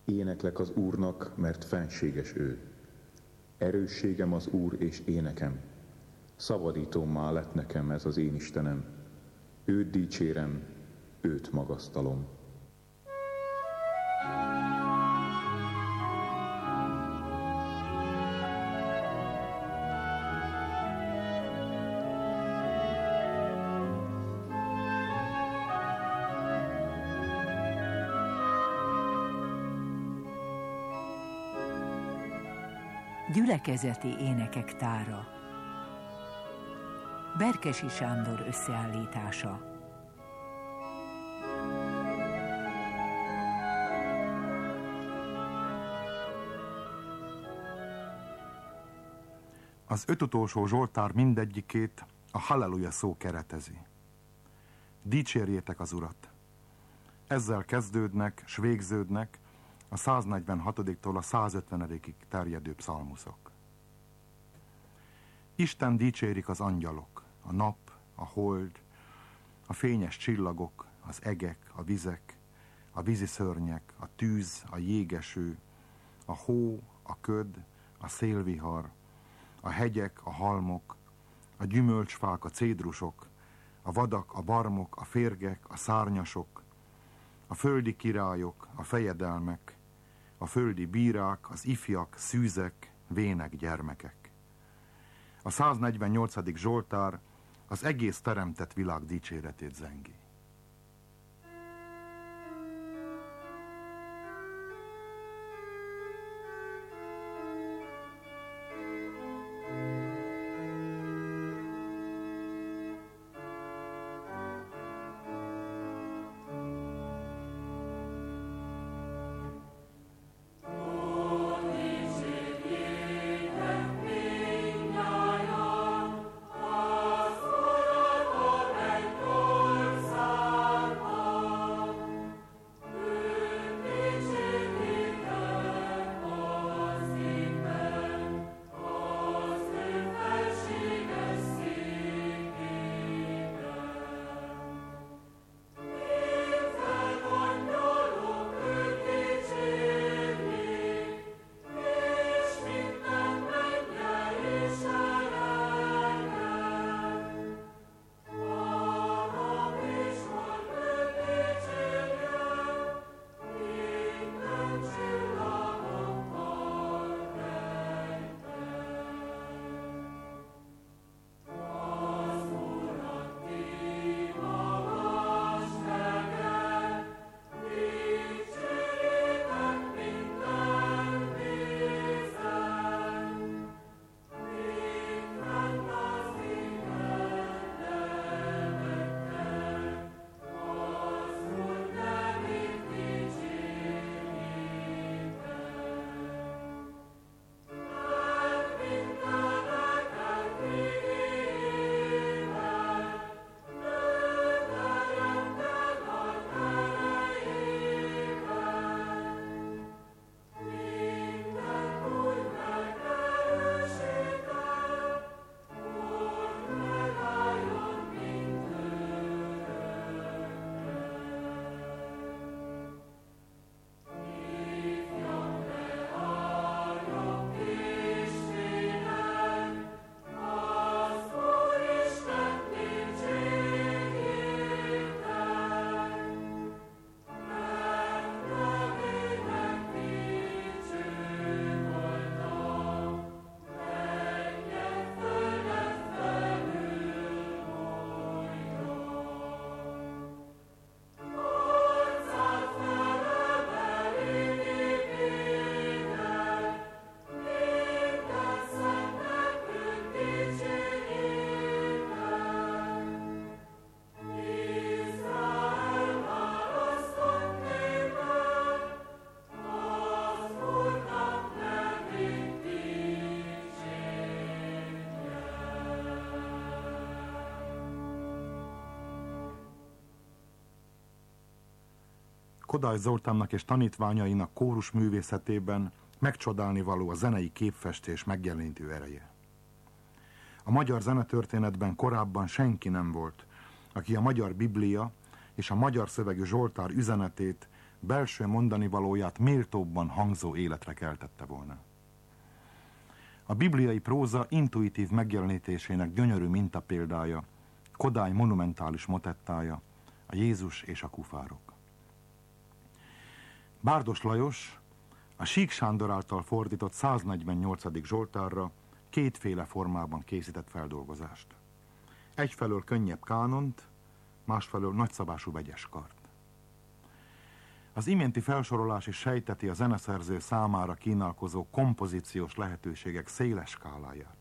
Éneklek az Úrnak, mert fenséges ő. Erősségem az Úr és énekem. Szabadítómmá lett nekem ez az én Istenem. Őt dicsérem, őt magasztalom. Gyülekezeti énekek tára. Berkesi Sándor összeállítása. Az 5 utolsó zsoltár mindegyikét a halleluja szó keretezi. Dicsérjétek az Urat! Ezzel kezdődnek, s végződnek a 146-tól a 150-ig terjedő pszalmuszok. Isten dicsérik az angyalok, a nap, a hold, a fényes csillagok, az egek, a vizek, a víziszörnyek, a tűz, a jégeső, a hó, a köd, a szélvihar, a hegyek, a halmok, a gyümölcsfák, a cédrusok, a vadak, a barmok, a férgek, a szárnyasok, a földi királyok, a fejedelmek, a földi bírák, az ifjak, szűzek, vének, gyermekek. A 148. zsoltár az egész teremtett világ dicséretét zengi. Kodály Zoltánnak és tanítványainak kórus művészetében megcsodálnivaló a zenei képfestés megjelenítő ereje. A magyar zenetörténetben korábban senki nem volt, aki a magyar Biblia és a magyar szövegű Zsoltár üzenetét belső mondani valóját méltóbban hangzó életre keltette volna. A bibliai próza intuitív megjelenítésének gyönyörű mintapéldája, Kodály monumentális motettája, a Jézus és a kufárok. Bárdos Lajos a Sík Sándor által fordított 148. Zsoltárra kétféle formában készített feldolgozást. Egyfelől könnyebb kánont, másfelől nagyszabású vegyes kart. Az iménti felsorolás is sejteti a zeneszerző számára kínálkozó kompozíciós lehetőségek széles skáláját.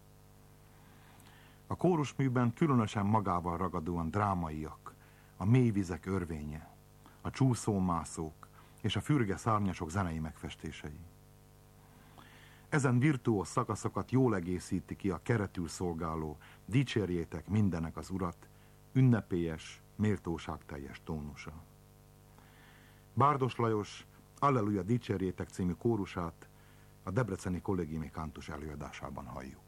A kórusműben különösen magával ragadóan drámaiak, a mélyvizek örvénye, a csúszómászók és a fürge szárnyasok zenei megfestései. Ezen virtuóz szakaszokat jól egészíti ki a keretül szolgáló dicsérjétek mindenek az Urat, ünnepélyes, méltóságteljes tónusa. Bárdos Lajos Alleluja dicsérjétek című kórusát a debreceni kollégiumi kántus előadásában halljuk.